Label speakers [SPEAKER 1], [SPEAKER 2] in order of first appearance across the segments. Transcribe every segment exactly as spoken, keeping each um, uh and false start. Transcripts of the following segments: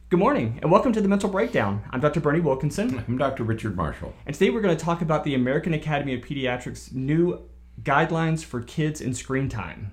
[SPEAKER 1] Good morning, and welcome to the Mental Breakdown. I'm Doctor Bernie Wilkinson.
[SPEAKER 2] I'm Doctor Richard Marshall.
[SPEAKER 1] And today we're going to talk about the American Academy of Pediatrics' new guidelines for kids and screen time.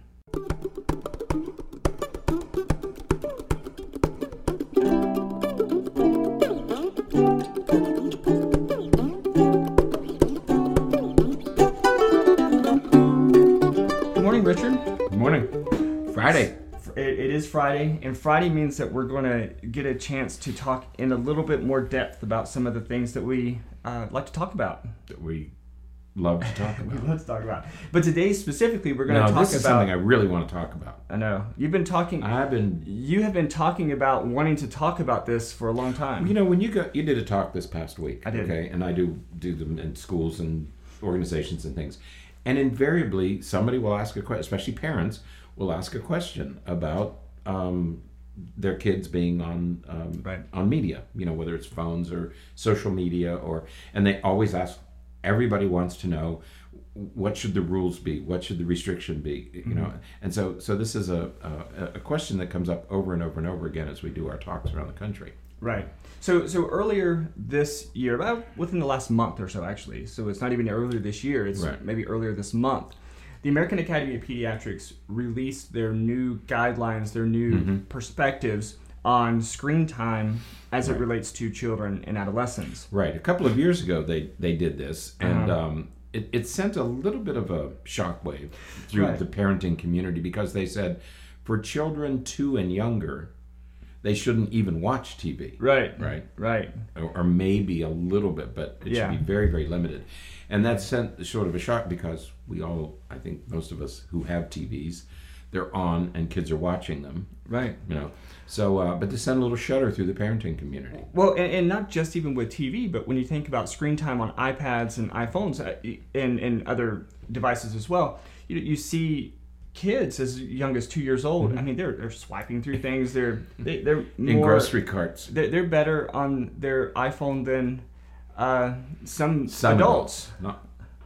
[SPEAKER 1] Good morning, Richard.
[SPEAKER 2] Good morning. Friday.
[SPEAKER 1] It, it is Friday, and Friday means that we're going to get a chance to talk in a little bit more depth about some of the things that we uh, like to talk about.
[SPEAKER 2] That we love to talk about.
[SPEAKER 1] we love to talk about. But today specifically, we're going to
[SPEAKER 2] no,
[SPEAKER 1] talk
[SPEAKER 2] this is
[SPEAKER 1] about
[SPEAKER 2] something I really want to talk about.
[SPEAKER 1] I know you've been talking.
[SPEAKER 2] I've been.
[SPEAKER 1] You have been talking about wanting to talk about this for a long time.
[SPEAKER 2] You know, when you go, you did a talk this past week.
[SPEAKER 1] I did.
[SPEAKER 2] Okay, and I do do them in schools and organizations and things, and invariably somebody will ask a question, especially parents will ask a question about um, their kids being on um,
[SPEAKER 1] right.
[SPEAKER 2] on media. You know, whether it's phones or social media, or and they always ask. Everybody wants to know what should the rules be, what should the restriction be, you mm-hmm. know, and so so this is a, a a question that comes up over and over and over again as we do our talks around the country.
[SPEAKER 1] Right. So so earlier this year, about within the last month or so, actually. So it's not even earlier this year. It's
[SPEAKER 2] right.
[SPEAKER 1] maybe earlier this month. The American Academy of Pediatrics released their new guidelines, their new mm-hmm. perspectives on screen time as right. it relates to children and adolescents.
[SPEAKER 2] Right. A couple of years ago, they, they did this, and
[SPEAKER 1] uh-huh.
[SPEAKER 2] um, it, it sent a little bit of a shockwave through
[SPEAKER 1] right.
[SPEAKER 2] the parenting community because they said for children two and younger, they shouldn't even watch T V.
[SPEAKER 1] Right.
[SPEAKER 2] Right.
[SPEAKER 1] Right.
[SPEAKER 2] Or, or maybe a little bit, but it
[SPEAKER 1] yeah.
[SPEAKER 2] should be very, very limited. And that sent sort of a shock because we all, I think most of us who have T Vs, they're on and kids are watching them.
[SPEAKER 1] Right.
[SPEAKER 2] You know. So, uh, but to send a little shudder through the parenting community.
[SPEAKER 1] Well, and, and not just even with T V, but when you think about screen time on iPads and iPhones and, and other devices as well, you you see kids as young as two years old. Mm-hmm. I mean, they're they're swiping through things. They're they, they're more,
[SPEAKER 2] in grocery carts.
[SPEAKER 1] They're, they're better on their iPhone than uh, some,
[SPEAKER 2] some
[SPEAKER 1] adults.
[SPEAKER 2] adults.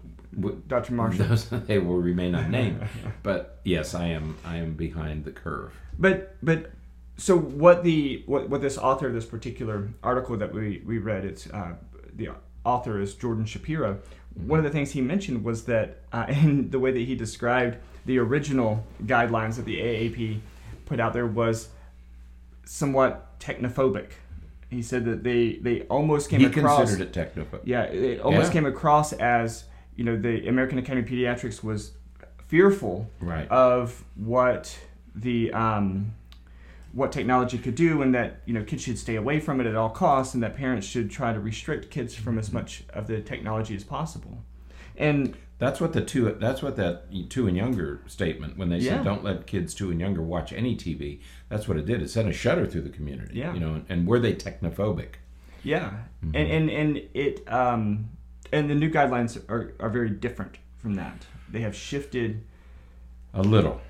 [SPEAKER 2] Not,
[SPEAKER 1] Doctor Marshall.
[SPEAKER 2] Those, they will remain unnamed. But yes, I am I am behind the curve.
[SPEAKER 1] But but so what the what, what this author of this particular article that we, we read, it's uh, the author is Jordan Shapiro. Mm-hmm. One of the things he mentioned was that uh, in the way that he described the original guidelines that the A A P put out there was somewhat technophobic. He said that they, they almost came
[SPEAKER 2] he
[SPEAKER 1] across...
[SPEAKER 2] He considered it technophobic.
[SPEAKER 1] Yeah, it almost
[SPEAKER 2] yeah.
[SPEAKER 1] came across as, you know, the American Academy of Pediatrics was fearful
[SPEAKER 2] right.
[SPEAKER 1] of what the um, what technology could do, and that, you know, kids should stay away from it at all costs, and that parents should try to restrict kids from as much of the technology as possible. And
[SPEAKER 2] that's what the two that's what that two and younger statement, when they
[SPEAKER 1] yeah.
[SPEAKER 2] said don't let kids two and younger watch any T V, that's what it did. It sent a shudder through the community.
[SPEAKER 1] Yeah.
[SPEAKER 2] You know, and, and were they technophobic?
[SPEAKER 1] Yeah.
[SPEAKER 2] Mm-hmm.
[SPEAKER 1] And and and it um and the new guidelines are, are very different from that. They have shifted
[SPEAKER 2] a little.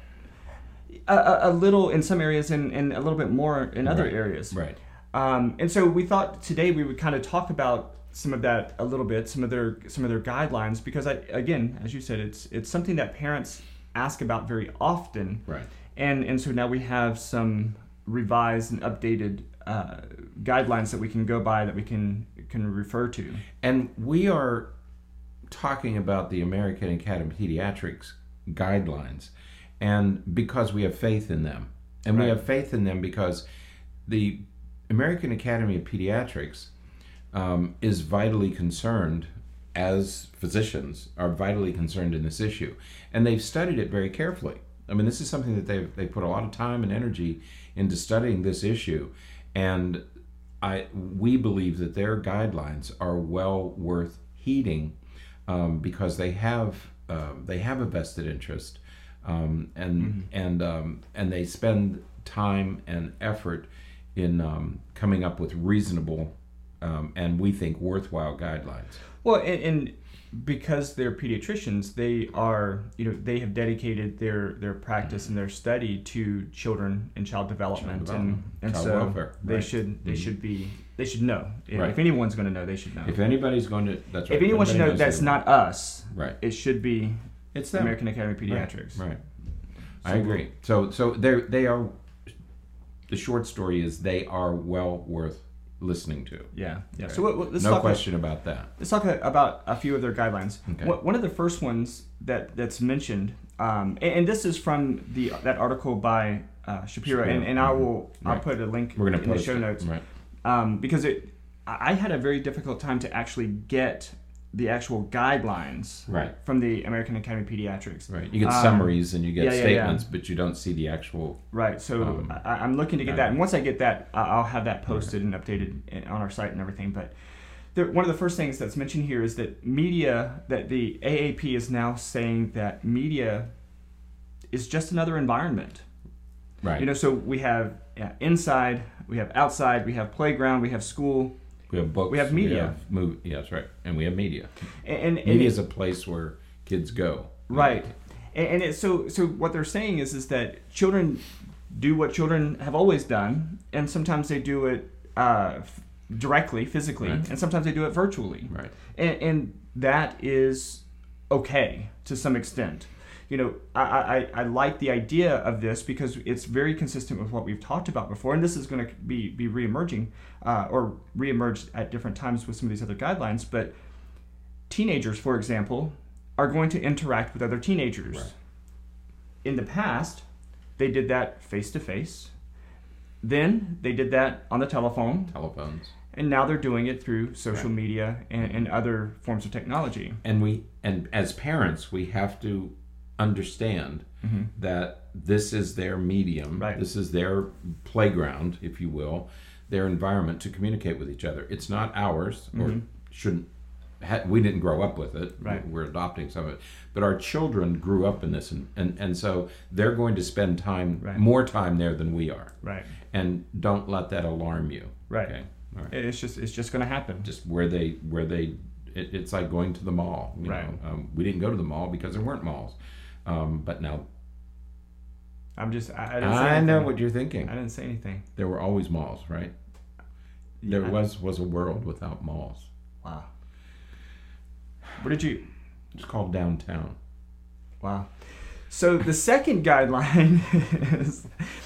[SPEAKER 1] A, a little in some areas and, and a little bit more in other
[SPEAKER 2] right.
[SPEAKER 1] areas.
[SPEAKER 2] Right.
[SPEAKER 1] Um, and so we thought today we would kind of talk about some of that a little bit, some of their some of their guidelines, because I, again, as you said, it's it's something that parents ask about very often.
[SPEAKER 2] Right.
[SPEAKER 1] And and so now we have some revised and updated uh, guidelines that we can go by, that we can can refer to.
[SPEAKER 2] And we are talking about the American Academy of Pediatrics guidelines, and because we have faith in them. And
[SPEAKER 1] right.
[SPEAKER 2] we have faith in them because the American Academy of Pediatrics um, is vitally concerned, as physicians are vitally concerned in this issue. And they've studied it very carefully. I mean, this is something that they've they put a lot of time and energy into studying this issue. And I we believe that their guidelines are well worth heeding um, because they have uh, they have a vested interest. Um, and mm-hmm. and um, and they spend time and effort in um, coming up with reasonable um, and we think worthwhile guidelines.
[SPEAKER 1] Well, and, and because they're pediatricians, they are you know they have dedicated their, their practice mm-hmm. and their study to children and child development,
[SPEAKER 2] child development.
[SPEAKER 1] and and
[SPEAKER 2] child
[SPEAKER 1] so
[SPEAKER 2] welfare.
[SPEAKER 1] they
[SPEAKER 2] right.
[SPEAKER 1] should they
[SPEAKER 2] mm-hmm.
[SPEAKER 1] should be they should know if,
[SPEAKER 2] right.
[SPEAKER 1] if anyone's going to know, they should know.
[SPEAKER 2] If anybody's going to, that's right.
[SPEAKER 1] If anyone should know, that's not us.
[SPEAKER 2] Right.
[SPEAKER 1] It should be.
[SPEAKER 2] It's them.
[SPEAKER 1] American Academy of Pediatrics.
[SPEAKER 2] Right. right.
[SPEAKER 1] So
[SPEAKER 2] I agree. So so they they are the short story is they are well worth listening to.
[SPEAKER 1] Yeah, yeah.
[SPEAKER 2] Okay.
[SPEAKER 1] So what, what, let's
[SPEAKER 2] no
[SPEAKER 1] talk
[SPEAKER 2] question about that.
[SPEAKER 1] Let's talk about a few of their guidelines.
[SPEAKER 2] Okay.
[SPEAKER 1] One of the first ones that, that's mentioned, um, and, and this is from the that article by uh, Shapiro,
[SPEAKER 2] Shapiro.
[SPEAKER 1] and, and I will
[SPEAKER 2] Right.
[SPEAKER 1] I'll put a link
[SPEAKER 2] We're gonna
[SPEAKER 1] in the
[SPEAKER 2] post
[SPEAKER 1] show
[SPEAKER 2] it.
[SPEAKER 1] notes,
[SPEAKER 2] Right.
[SPEAKER 1] um, because it I had a very difficult time to actually get the actual guidelines
[SPEAKER 2] Right.
[SPEAKER 1] from the American Academy of Pediatrics.
[SPEAKER 2] Right. You get
[SPEAKER 1] Um,
[SPEAKER 2] summaries and you get
[SPEAKER 1] yeah, yeah,
[SPEAKER 2] statements,
[SPEAKER 1] yeah.
[SPEAKER 2] but you don't see the actual.
[SPEAKER 1] Right. So
[SPEAKER 2] Um,
[SPEAKER 1] I, I'm looking to get
[SPEAKER 2] guidelines.
[SPEAKER 1] that, and once I get that, I- I'll have that posted and updated in- on our site and everything. But the, one of the first things that's mentioned here is that media, that the A A P is now saying that media is just another environment.
[SPEAKER 2] Right.
[SPEAKER 1] You know, so we have yeah, inside, we have outside, we have playground, we have school,
[SPEAKER 2] we have books.
[SPEAKER 1] we have media.
[SPEAKER 2] have mov- yes, right. And we have media.
[SPEAKER 1] and, and, and
[SPEAKER 2] Media
[SPEAKER 1] it-
[SPEAKER 2] is a place where kids go.
[SPEAKER 1] right. And, and it, so so what they're saying is is that children do what children have always done, and sometimes they do it uh, f- directly, physically,
[SPEAKER 2] Right.
[SPEAKER 1] and sometimes they do it virtually.
[SPEAKER 2] Right.
[SPEAKER 1] And, and that is okay to some extent. You know, I, I, I like the idea of this because it's very consistent with what we've talked about before, and this is going to be, be re-emerging uh, or re-emerged at different times with some of these other guidelines. But teenagers, for example, are going to interact with other teenagers.
[SPEAKER 2] Right.
[SPEAKER 1] In the past, they did that face-to-face. Then they did that on the telephone.
[SPEAKER 2] Telephones.
[SPEAKER 1] And now they're doing it through social
[SPEAKER 2] Right.
[SPEAKER 1] media and, and other forms of technology.
[SPEAKER 2] And we and as parents, we have to understand
[SPEAKER 1] Mm-hmm.
[SPEAKER 2] that this is their medium.
[SPEAKER 1] Right.
[SPEAKER 2] This is their playground, if you will, their environment to communicate with each other. It's not ours, or
[SPEAKER 1] Mhm.
[SPEAKER 2] shouldn't. Ha- we didn't grow up with it.
[SPEAKER 1] Right.
[SPEAKER 2] We're adopting some of it, but our children grew up in this, and and, and so they're going to spend time,
[SPEAKER 1] Right.
[SPEAKER 2] more time there than we are.
[SPEAKER 1] Right.
[SPEAKER 2] And don't let that alarm you.
[SPEAKER 1] Right.
[SPEAKER 2] Okay. All right.
[SPEAKER 1] It's just it's just going to happen.
[SPEAKER 2] Just where they where they it, it's like going to the mall. You
[SPEAKER 1] Right.
[SPEAKER 2] know? Um, we didn't go to the mall because there weren't malls, um, but now
[SPEAKER 1] I'm just I, I didn't say
[SPEAKER 2] I
[SPEAKER 1] anything.
[SPEAKER 2] know what you're thinking.
[SPEAKER 1] I didn't say anything.
[SPEAKER 2] There were always malls, right? There
[SPEAKER 1] Yeah.
[SPEAKER 2] was was a world without malls.
[SPEAKER 1] Wow. What did you?
[SPEAKER 2] It's called downtown.
[SPEAKER 1] Wow. So the second guideline is,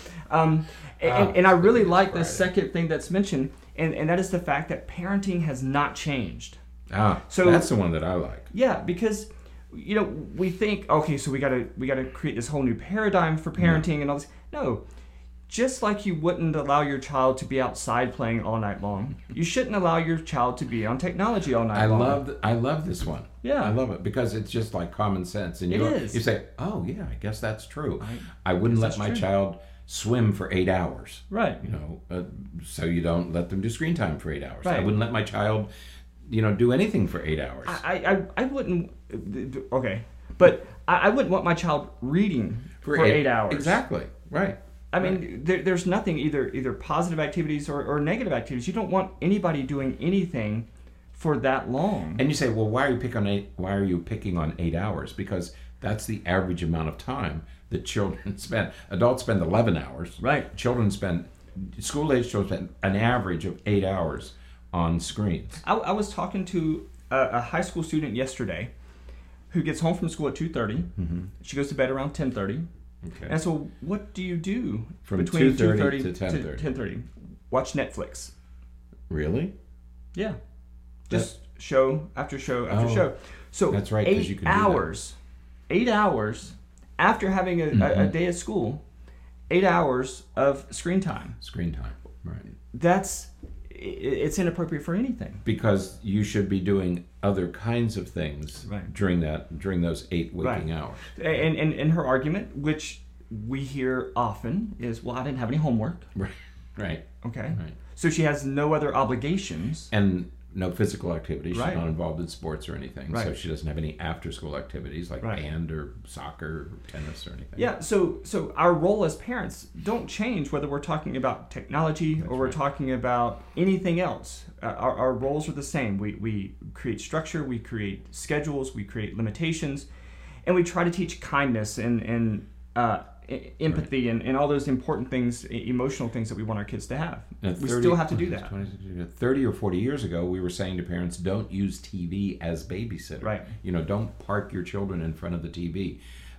[SPEAKER 1] um, and,
[SPEAKER 2] Ah,
[SPEAKER 1] and I really
[SPEAKER 2] it's
[SPEAKER 1] like the
[SPEAKER 2] Friday.
[SPEAKER 1] second thing that's mentioned, and, and that is the fact that parenting has not changed.
[SPEAKER 2] Ah,
[SPEAKER 1] So-
[SPEAKER 2] that's the one that I like.
[SPEAKER 1] Yeah, because you know we think, okay, so we gotta we gotta create this whole new paradigm for parenting and all this. No, just like you wouldn't allow your child to be outside playing all night long, you shouldn't allow your child to be on technology all night
[SPEAKER 2] I
[SPEAKER 1] long.
[SPEAKER 2] love th- I love this one.
[SPEAKER 1] Yeah.
[SPEAKER 2] I love it because it's just like common sense, and you
[SPEAKER 1] It
[SPEAKER 2] go-
[SPEAKER 1] is.
[SPEAKER 2] you say, "Oh yeah, I guess that's true."
[SPEAKER 1] I-
[SPEAKER 2] I, wouldn't
[SPEAKER 1] guess
[SPEAKER 2] let
[SPEAKER 1] that's
[SPEAKER 2] my
[SPEAKER 1] true.
[SPEAKER 2] child swim for eight hours.
[SPEAKER 1] Right.
[SPEAKER 2] You know, uh, so you don't let them do screen time for eight hours. I
[SPEAKER 1] Right.
[SPEAKER 2] wouldn't let my child, you know, do anything for eight hours.
[SPEAKER 1] I, I, I wouldn't. Okay, but I, I wouldn't want my child reading for, eight, hours.
[SPEAKER 2] Exactly. Right.
[SPEAKER 1] I mean, there, there's nothing either either positive activities or, or negative activities. You don't want anybody doing anything for that long.
[SPEAKER 2] And you say, well, why are you pick on eight? Why are you picking on eight hours? Because that's the average amount of time that children spend. Adults spend eleven hours.
[SPEAKER 1] Right.
[SPEAKER 2] Children spend, school age children spend an average of eight hours on screens.
[SPEAKER 1] I, I was talking to a, a high school student yesterday who gets home from school at two thirty.
[SPEAKER 2] Mm-hmm.
[SPEAKER 1] She goes to bed around ten thirty.
[SPEAKER 2] Okay.
[SPEAKER 1] And so what do you do
[SPEAKER 2] From
[SPEAKER 1] between
[SPEAKER 2] two thirty
[SPEAKER 1] two thirty
[SPEAKER 2] to ten thirty?
[SPEAKER 1] ten thirty? Watch Netflix.
[SPEAKER 2] Really?
[SPEAKER 1] Yeah. Just show after show after
[SPEAKER 2] Oh,
[SPEAKER 1] show. So
[SPEAKER 2] that's right, 'cause
[SPEAKER 1] eight
[SPEAKER 2] you can do that.
[SPEAKER 1] hours, eight hours after having a, a, a
[SPEAKER 2] Mhm.
[SPEAKER 1] day at school, eight hours of screen time.
[SPEAKER 2] Screen time. Right.
[SPEAKER 1] That's i- it's inappropriate for anything.
[SPEAKER 2] Because you should be doing other kinds of things
[SPEAKER 1] Right.
[SPEAKER 2] during that during those eight waking
[SPEAKER 1] Right.
[SPEAKER 2] hours.
[SPEAKER 1] And, and and her argument, which we hear often, is, well, I didn't have any homework.
[SPEAKER 2] Right. Right.
[SPEAKER 1] Okay.
[SPEAKER 2] Right.
[SPEAKER 1] So she has no other obligations.
[SPEAKER 2] And no physical activity. She's
[SPEAKER 1] Right.
[SPEAKER 2] not involved in sports or anything. So
[SPEAKER 1] Right.
[SPEAKER 2] she doesn't have any after school activities like
[SPEAKER 1] Right.
[SPEAKER 2] band or soccer or tennis or anything.
[SPEAKER 1] Yeah, so so our role as parents don't change whether we're talking about technology or we're
[SPEAKER 2] right.
[SPEAKER 1] talking about anything else. Uh, our, our roles are the same. We, we create structure, we create schedules, we create limitations, and we try to teach kindness and, and uh, e- empathy and, and all those important things, e- emotional things that we want our kids to have.
[SPEAKER 2] Now,
[SPEAKER 1] we
[SPEAKER 2] thirty
[SPEAKER 1] still have to do that.
[SPEAKER 2] twenty, thirty or forty years ago, we were saying to parents, don't use T V as babysitter.
[SPEAKER 1] Right.
[SPEAKER 2] You know, don't park your children in front of the T V.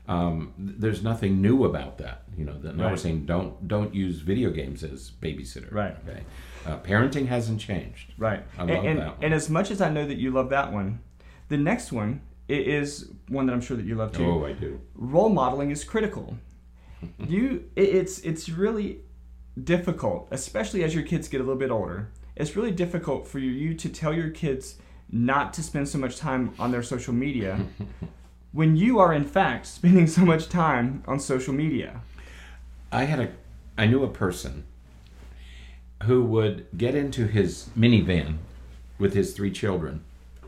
[SPEAKER 2] Um, th- there's nothing new about that. You know, that now we're
[SPEAKER 1] Right.
[SPEAKER 2] saying don't don't use video games as babysitter.
[SPEAKER 1] Right.
[SPEAKER 2] Okay. Uh, parenting hasn't changed.
[SPEAKER 1] Right.
[SPEAKER 2] I love
[SPEAKER 1] and, and,
[SPEAKER 2] that one.
[SPEAKER 1] and as much as I know that you love that one, the next one i- is one that I'm sure that you love too.
[SPEAKER 2] Oh, I do.
[SPEAKER 1] Role modeling is critical. you, it, it's it's really difficult, especially as your kids get a little bit older. It's really difficult for you to tell your kids not to spend so much time on their social media when you are in fact spending so much time on social media.
[SPEAKER 2] I had a, I knew a person who would get into his minivan with his three children,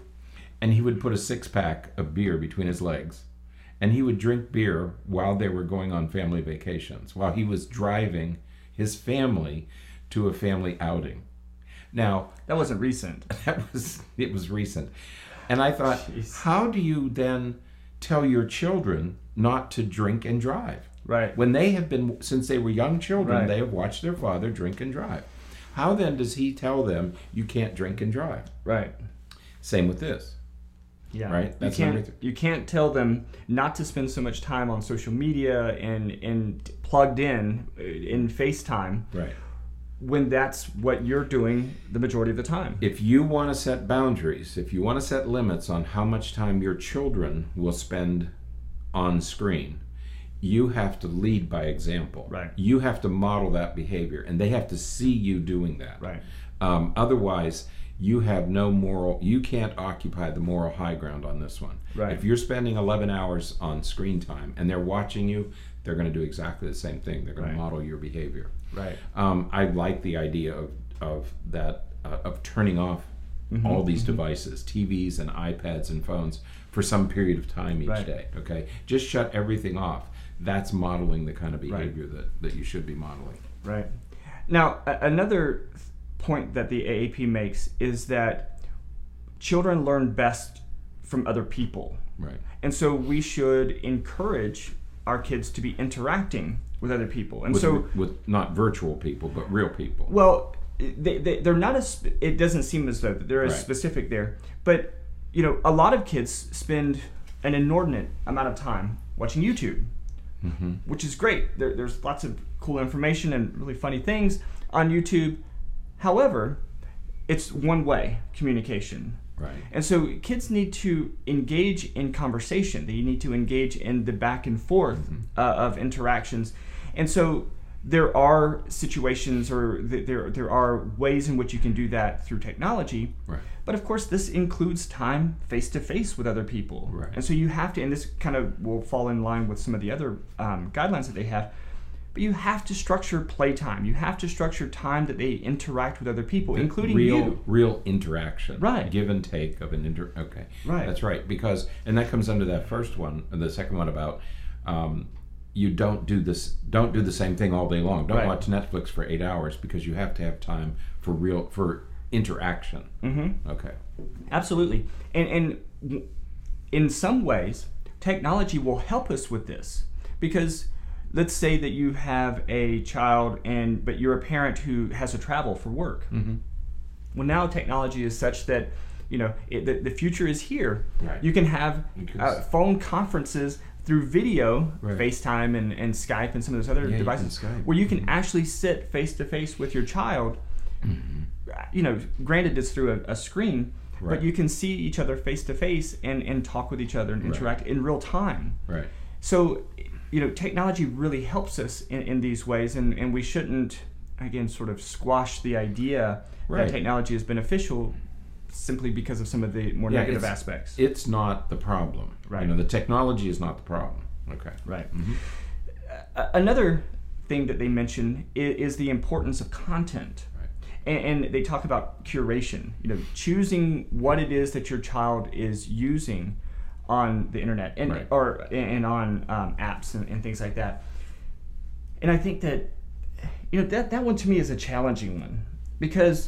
[SPEAKER 2] and he would put a six pack of beer between his legs, and he would drink beer while they were going on family vacations, while he was driving his family to a family outing. Now,
[SPEAKER 1] That wasn't recent.
[SPEAKER 2] that was it was recent, and I thought,
[SPEAKER 1] Jeez.
[SPEAKER 2] how do you then tell your children not to drink and drive?
[SPEAKER 1] Right.
[SPEAKER 2] When they have been, since they were young children,
[SPEAKER 1] Right.
[SPEAKER 2] they have watched their father drink and drive. How then does he tell them you can't drink and drive?
[SPEAKER 1] Right.
[SPEAKER 2] Same with this.
[SPEAKER 1] Yeah.
[SPEAKER 2] Right? That's
[SPEAKER 1] you
[SPEAKER 2] number
[SPEAKER 1] can't
[SPEAKER 2] three.
[SPEAKER 1] you can't tell them not to spend so much time on social media and and plugged in uh, in FaceTime
[SPEAKER 2] Right.
[SPEAKER 1] when that's what you're doing the majority of the time.
[SPEAKER 2] If you want to set boundaries, if you want to set limits on how much time your children will spend on screen, you have to lead by example.
[SPEAKER 1] Right.
[SPEAKER 2] You have to model that behavior, and they have to see you doing that.
[SPEAKER 1] Right.
[SPEAKER 2] Um, otherwise, you have no moral, you can't occupy the moral high ground on this one.
[SPEAKER 1] Right.
[SPEAKER 2] If you're spending eleven hours on screen time and they're watching you, they're going to do exactly the same thing. They're going
[SPEAKER 1] Right.
[SPEAKER 2] to model your behavior.
[SPEAKER 1] Right.
[SPEAKER 2] Um, I like the idea of, of that, uh, of turning off
[SPEAKER 1] Mm-hmm.
[SPEAKER 2] all these devices, T Vs and iPads and phones for some period of time each
[SPEAKER 1] Right.
[SPEAKER 2] day. Okay. Just shut everything off. That's modeling the kind of
[SPEAKER 1] Right.
[SPEAKER 2] behavior that, that you should be modeling.
[SPEAKER 1] Right. Now, a- another point that the A A P makes is that children learn best from other people.
[SPEAKER 2] Right.
[SPEAKER 1] And so we should encourage our kids to be interacting with other people. And
[SPEAKER 2] With,
[SPEAKER 1] so,
[SPEAKER 2] with not virtual people, but real people.
[SPEAKER 1] well, they, they, they're not as, it doesn't seem as though that they're as
[SPEAKER 2] Right.
[SPEAKER 1] specific there. But, you know, a lot of kids spend an inordinate amount of time watching YouTube,
[SPEAKER 2] Mm-hmm.
[SPEAKER 1] which is great. There, there's lots of cool information and really funny things on YouTube. However, it's one way communication.
[SPEAKER 2] Right.
[SPEAKER 1] And so kids need to engage in conversation. They need to engage in the back and forth uh, of interactions. And so there are situations or th- there there are ways in which you can do that through technology.
[SPEAKER 2] Right.
[SPEAKER 1] But of course, this includes time face to face with other people.
[SPEAKER 2] Right.
[SPEAKER 1] And so you have to, and this kind of will fall in line with some of the other um, guidelines that they have. But you have to structure playtime. You have to structure time that they interact with other people, including
[SPEAKER 2] real,
[SPEAKER 1] you.
[SPEAKER 2] real interaction,
[SPEAKER 1] Right.
[SPEAKER 2] Give and take of an inter. Okay,
[SPEAKER 1] Right.
[SPEAKER 2] That's right. Because, and that comes under that first one, and the second one about um, you don't do this. Don't do the same thing all day long. Don't
[SPEAKER 1] Right.
[SPEAKER 2] watch Netflix for eight hours because you have to have time for real for interaction.
[SPEAKER 1] Mm-hmm.
[SPEAKER 2] Okay.
[SPEAKER 1] Absolutely. And and w- in some ways, technology will help us with this because let's say that you have a child and but you're a parent who has to travel for work.
[SPEAKER 2] Mm-hmm.
[SPEAKER 1] Well, now technology is such that you know it, the, the future is here.
[SPEAKER 2] Right.
[SPEAKER 1] You can have
[SPEAKER 2] You can
[SPEAKER 1] uh,
[SPEAKER 2] s-
[SPEAKER 1] phone conferences through video,
[SPEAKER 2] Right.
[SPEAKER 1] FaceTime and, and Skype and some of those other
[SPEAKER 2] Yeah, you can
[SPEAKER 1] devices,
[SPEAKER 2] Skype.
[SPEAKER 1] where you can actually sit face to face with your child. You know, granted it's through a, a screen,
[SPEAKER 2] Right.
[SPEAKER 1] but you can see each other face to face and and talk with each other and
[SPEAKER 2] Right.
[SPEAKER 1] interact in real time.
[SPEAKER 2] Right.
[SPEAKER 1] So, you know, technology really helps us in, in these ways, and, and we shouldn't, again, sort of squash the idea
[SPEAKER 2] Right.
[SPEAKER 1] that technology is beneficial simply because of some of the more
[SPEAKER 2] Yeah,
[SPEAKER 1] negative
[SPEAKER 2] it's-
[SPEAKER 1] aspects.
[SPEAKER 2] It's not the problem.
[SPEAKER 1] Right.
[SPEAKER 2] You know, the technology is not the problem. Okay.
[SPEAKER 1] Right.
[SPEAKER 2] Mm-hmm.
[SPEAKER 1] A- another thing that they mention is, is the importance of content.
[SPEAKER 2] Right.
[SPEAKER 1] And, and they talk about curation, you know, choosing what it is that your child is using on the internet and
[SPEAKER 2] Right.
[SPEAKER 1] or and on um, apps and, and things like that. And I think that you know that that one to me is a challenging one because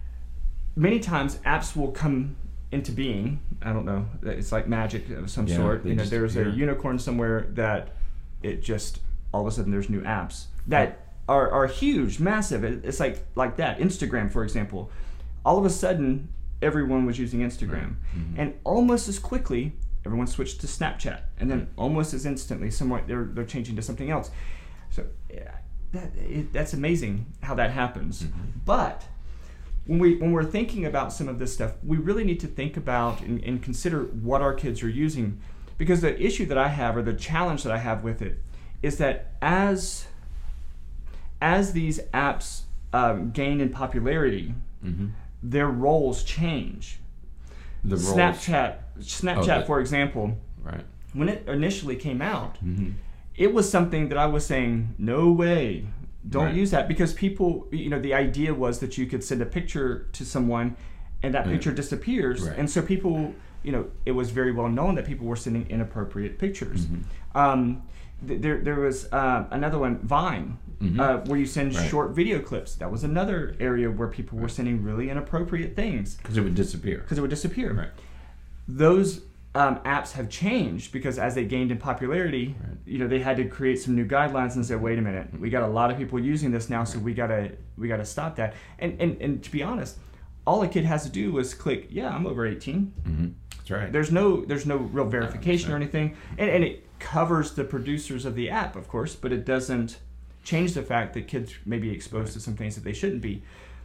[SPEAKER 1] many times apps will come into being. I don't know. It's like magic of some
[SPEAKER 2] Yeah,
[SPEAKER 1] sort.
[SPEAKER 2] they
[SPEAKER 1] You know,
[SPEAKER 2] just
[SPEAKER 1] there's a
[SPEAKER 2] appear.
[SPEAKER 1] unicorn somewhere that it just all of a sudden there's new apps that are, are huge, massive. It- It's like like that. Instagram, for example, all of a sudden everyone was using Instagram,
[SPEAKER 2] Mhm.
[SPEAKER 1] and almost as quickly everyone switched to Snapchat, and then almost as instantly, somewhat they're they're changing to something else. So yeah, that it, that's amazing how that happens. Mm-hmm. But when we when we're thinking about some of this stuff, we really need to think about and, and consider what our kids are using, because the issue that I have, or the challenge that I have with it, is that as as these apps um, gain in popularity, mm-hmm. their roles change. The roles. Snapchat, Snapchat, oh, the, for example,
[SPEAKER 2] right.
[SPEAKER 1] when it initially came out, mm-hmm. it was something that I was saying, no way, don't right. use that, because people, you know, the idea was that you could send a picture to someone and that picture mm-hmm. disappears. Right. And so people, you know, it was very well known that people were sending inappropriate pictures. Mm-hmm. Um, th- there, there was uh, another one, Vine, mm-hmm. uh, where you send right. short video clips. That was another area where people right. were sending really inappropriate things.
[SPEAKER 2] Because it would disappear.
[SPEAKER 1] Because it would disappear.
[SPEAKER 2] Right.
[SPEAKER 1] Those um, apps have changed because as they gained in popularity, right. you know, they had to create some new guidelines and say, wait a minute, we got a lot of people using this now, so we gotta we gotta stop that. And and and to be honest, all a kid has to do was click, yeah, I'm over eighteen.
[SPEAKER 2] Mm-hmm. That's right.
[SPEAKER 1] There's no there's no real verification or anything, and and it covers the producers of the app, of course, but it doesn't change the fact that kids may be exposed right. to some things that they shouldn't be.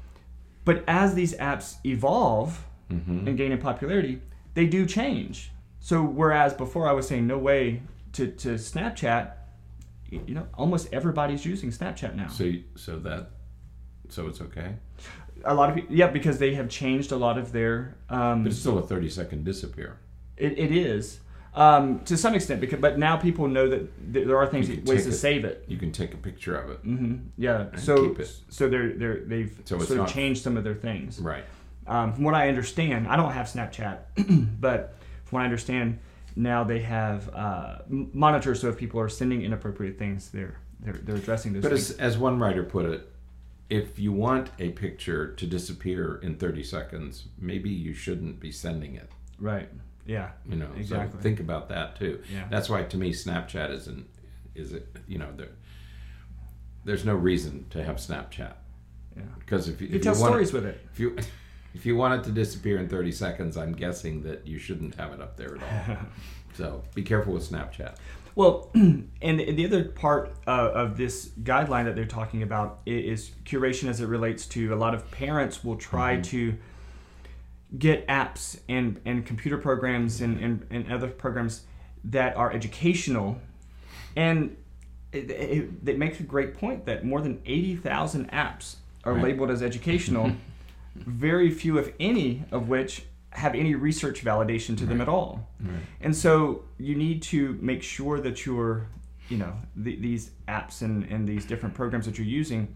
[SPEAKER 1] But as these apps evolve mm-hmm. and gain in popularity, they do change. So whereas before I was saying no way to, to Snapchat, you know, almost everybody's using Snapchat now.
[SPEAKER 2] So so that so it's okay.
[SPEAKER 1] A lot of people, yeah, because they have changed a lot of their. Um,
[SPEAKER 2] but it's still a thirty second disappear.
[SPEAKER 1] It it is. Um, to some extent, because but now people know that there are things, ways to
[SPEAKER 2] it,
[SPEAKER 1] save it.
[SPEAKER 2] You can take a picture of it.
[SPEAKER 1] Mm-hmm. Yeah. So so they're they're they've so sort of not, changed some of their things.
[SPEAKER 2] Right.
[SPEAKER 1] Um, from what I understand, I don't have Snapchat, but from what I understand, now they have uh, monitors. So if people are sending inappropriate things, they're they're they're addressing those.
[SPEAKER 2] But
[SPEAKER 1] things.
[SPEAKER 2] as as one writer put it, if you want a picture to disappear in thirty seconds, maybe you shouldn't be sending it.
[SPEAKER 1] Right. Yeah,
[SPEAKER 2] you know,
[SPEAKER 1] exactly.
[SPEAKER 2] So think about that too.
[SPEAKER 1] Yeah.
[SPEAKER 2] That's why to me Snapchat isn't, is it, you know, there, there's no reason to have Snapchat.
[SPEAKER 1] Yeah.
[SPEAKER 2] Because if you,
[SPEAKER 1] you
[SPEAKER 2] if
[SPEAKER 1] tell
[SPEAKER 2] you want
[SPEAKER 1] stories
[SPEAKER 2] it,
[SPEAKER 1] with it.
[SPEAKER 2] If you if you want it to disappear in thirty seconds, I'm guessing that you shouldn't have it up there at all. So be careful with Snapchat.
[SPEAKER 1] Well, and the other part uh, of this guideline that they're talking about is curation as it relates to a lot of parents will try mm-hmm. to get apps and, and computer programs and, and, and other programs that are educational. And it, it, it makes a great point that more than eighty thousand apps are right. labeled as educational, very few, if any, of which have any research validation to right. them at all. Right. And so you need to make sure that you're, you know, the, these apps and, and these different programs that you're using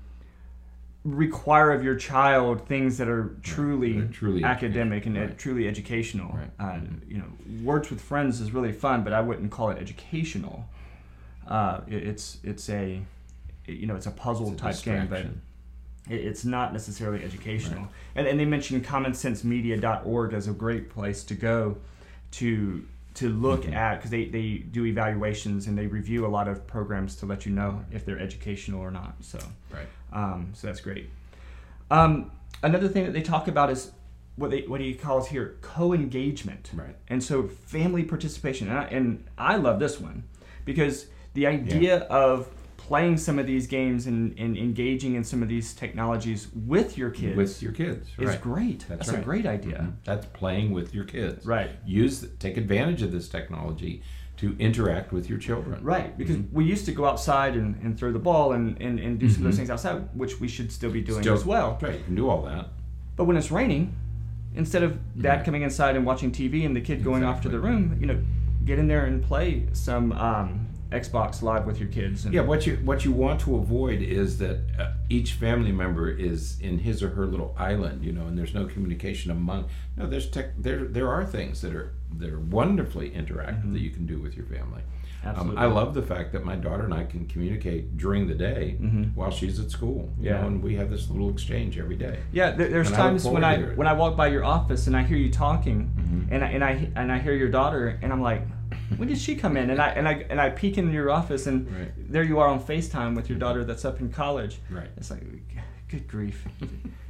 [SPEAKER 1] require of your child things that are truly,
[SPEAKER 2] right. truly
[SPEAKER 1] academic and
[SPEAKER 2] right.
[SPEAKER 1] ed, truly educational.
[SPEAKER 2] Right.
[SPEAKER 1] Uh,
[SPEAKER 2] mm-hmm.
[SPEAKER 1] You know, Words with Friends is really fun, but I wouldn't call it educational. Uh, it, it's it's a, you know, it's a puzzle it's a type game, but it, it's not necessarily educational. Right. And and they mentioned common sense media dot org as a great place to go to to look mm-hmm. at, because they, they do evaluations and they review a lot of programs to let you know if they're educational or not. So
[SPEAKER 2] right.
[SPEAKER 1] Um, so that's great. Um, another thing that they talk about is what they what he calls here co-engagement.
[SPEAKER 2] Right.
[SPEAKER 1] And so family participation. And I, and I love this one because the idea yeah. of playing some of these games and, and engaging in some of these technologies with your kids
[SPEAKER 2] with your kids
[SPEAKER 1] is
[SPEAKER 2] right.
[SPEAKER 1] great.
[SPEAKER 2] That's,
[SPEAKER 1] That's
[SPEAKER 2] right.
[SPEAKER 1] a great idea.
[SPEAKER 2] Mm-hmm. That's playing with your kids.
[SPEAKER 1] Right.
[SPEAKER 2] Use take advantage of this technology to interact with your children.
[SPEAKER 1] Right, because mm-hmm. we used to go outside and, and throw the ball and, and, and do mm-hmm. some of those things outside, which we should still be doing
[SPEAKER 2] still,
[SPEAKER 1] as well.
[SPEAKER 2] Right, you can do all that.
[SPEAKER 1] But when it's raining, instead of dad
[SPEAKER 2] right.
[SPEAKER 1] coming inside and watching T V and the kid going
[SPEAKER 2] exactly.
[SPEAKER 1] off to the room, you know, get in there and play some um, Xbox Live with your kids. And
[SPEAKER 2] yeah, what you what you want to avoid is that uh, each family member is in his or her little island, you know, and there's no communication among. No, there's tech, there there are things that are that are wonderfully interactive mm-hmm. that you can do with your family.
[SPEAKER 1] Absolutely.
[SPEAKER 2] Um, I love the fact that my daughter and I can communicate during the day mm-hmm. while she's at school. You
[SPEAKER 1] yeah,
[SPEAKER 2] know, and we have this little exchange every day.
[SPEAKER 1] Yeah, there, there's
[SPEAKER 2] and
[SPEAKER 1] times
[SPEAKER 2] I
[SPEAKER 1] when I when I walk by your office and I hear you talking, mm-hmm. and I, and I and I hear your daughter, and I'm like, when did she come in? And I and I and I peek in your office, and
[SPEAKER 2] right.
[SPEAKER 1] there you are on FaceTime with your daughter that's up in college.
[SPEAKER 2] Right.
[SPEAKER 1] It's like, good grief.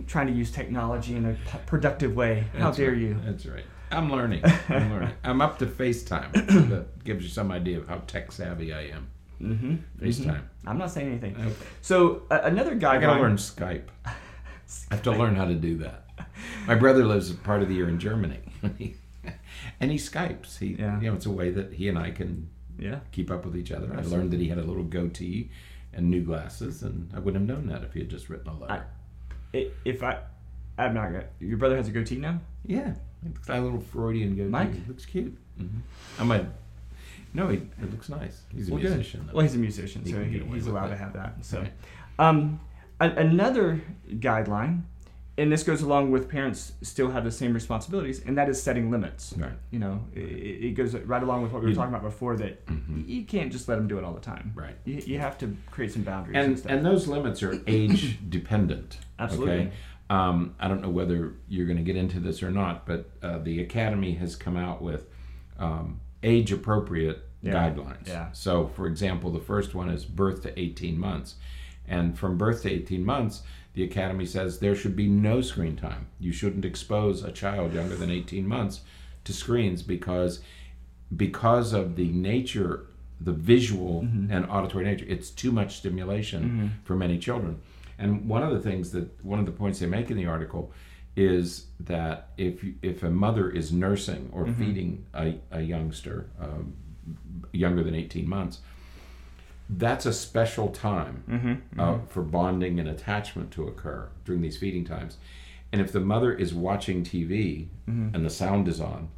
[SPEAKER 1] trying to use technology in a p- productive way. How
[SPEAKER 2] That's
[SPEAKER 1] dare
[SPEAKER 2] right.
[SPEAKER 1] you?
[SPEAKER 2] That's right. I'm learning. I'm learning. I'm up to FaceTime. So that gives you some idea of how tech savvy I am.
[SPEAKER 1] Mm-hmm.
[SPEAKER 2] FaceTime.
[SPEAKER 1] Mm-hmm. I'm not saying anything.
[SPEAKER 2] Okay.
[SPEAKER 1] So uh, another guy.
[SPEAKER 2] I gotta learn Skype. I have to learn how to do that. My brother lives part of the year in Germany, and he Skypes. He,
[SPEAKER 1] Yeah.
[SPEAKER 2] you know, it's a way that he and I can
[SPEAKER 1] Yeah.
[SPEAKER 2] keep up with each other.
[SPEAKER 1] Absolutely.
[SPEAKER 2] I learned that he had a little goatee and new glasses, and I wouldn't have known that if he had just written a letter.
[SPEAKER 1] I, if I, I'm not gonna. Your brother has a goatee now.
[SPEAKER 2] Yeah, it's got a little Freudian goatee.
[SPEAKER 1] Mike?
[SPEAKER 2] It looks cute. Mm-hmm. I might. No, he, it looks nice. He's a
[SPEAKER 1] Well,
[SPEAKER 2] musician.
[SPEAKER 1] good.
[SPEAKER 2] though.
[SPEAKER 1] Well, he's a musician,
[SPEAKER 2] He
[SPEAKER 1] so
[SPEAKER 2] can
[SPEAKER 1] he,
[SPEAKER 2] get away
[SPEAKER 1] he's
[SPEAKER 2] with
[SPEAKER 1] allowed
[SPEAKER 2] that.
[SPEAKER 1] to have that. So,
[SPEAKER 2] Right.
[SPEAKER 1] um, a, another guideline, and this goes along with parents still have the same responsibilities, and that is setting limits.
[SPEAKER 2] Right.
[SPEAKER 1] You know, it, it goes right along with what we were
[SPEAKER 2] You-
[SPEAKER 1] talking about before. That
[SPEAKER 2] Mhm.
[SPEAKER 1] you can't just let them do it all the time.
[SPEAKER 2] Right.
[SPEAKER 1] You, you have to create some boundaries and,
[SPEAKER 2] And
[SPEAKER 1] stuff.
[SPEAKER 2] and those limits are age dependent.
[SPEAKER 1] Absolutely.
[SPEAKER 2] Okay? Um, I don't know whether you're going to get into this or not, but uh, the Academy has come out with um, age appropriate
[SPEAKER 1] Yeah.
[SPEAKER 2] guidelines.
[SPEAKER 1] Yeah.
[SPEAKER 2] So, for example, the first one is birth to eighteen months. And from birth to eighteen months, the Academy says there should be no screen time. You shouldn't expose a child younger than eighteen months to screens because because of the nature, the visual
[SPEAKER 1] Mm-hmm.
[SPEAKER 2] and auditory nature, it's too much stimulation
[SPEAKER 1] Mm-hmm.
[SPEAKER 2] for many children. And one of the things that, one of the points they make in the article is that if if a mother is nursing or
[SPEAKER 1] Mm-hmm.
[SPEAKER 2] feeding a, a youngster um, younger than eighteen months, that's a special time
[SPEAKER 1] Mm-hmm.
[SPEAKER 2] uh, for bonding and attachment to occur during these feeding times. And if the mother is watching T V
[SPEAKER 1] Mm-hmm.
[SPEAKER 2] and the sound is on,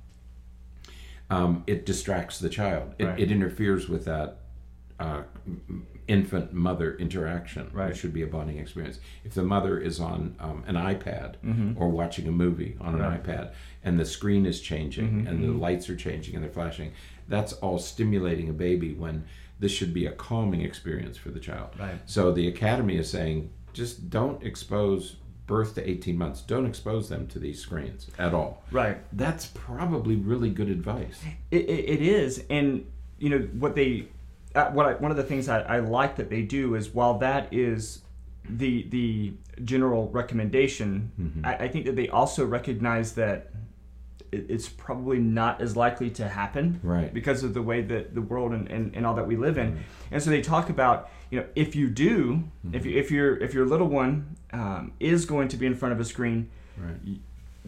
[SPEAKER 2] um, it distracts the child. It,
[SPEAKER 1] Right.
[SPEAKER 2] it interferes with that uh, infant-mother interaction,
[SPEAKER 1] Right.
[SPEAKER 2] which should be a bonding experience. If the mother is on um, an iPad
[SPEAKER 1] Mm-hmm.
[SPEAKER 2] or watching a movie on an
[SPEAKER 1] Right.
[SPEAKER 2] iPad, and the screen is changing
[SPEAKER 1] Mhm,
[SPEAKER 2] and the
[SPEAKER 1] mhm.
[SPEAKER 2] lights are changing and they're flashing, that's all stimulating a baby when this should be a calming experience for the child.
[SPEAKER 1] Right.
[SPEAKER 2] So the Academy is saying, just don't expose birth to eighteen months. Don't expose them to these screens at all.
[SPEAKER 1] Right.
[SPEAKER 2] That's probably really good advice.
[SPEAKER 1] It, it, it is, and you know what they, uh, what I, one of the things I, I like that they do is while that is the the general recommendation,
[SPEAKER 2] Mhm.
[SPEAKER 1] I, I think that they also recognize that it, it's probably not as likely to happen,
[SPEAKER 2] Right.
[SPEAKER 1] because of the way that the world and, and, and all that we live in,
[SPEAKER 2] Right.
[SPEAKER 1] and so they talk about, you know, if you do, if you, if your if your little one um, is going to be in front of a screen,
[SPEAKER 2] Right.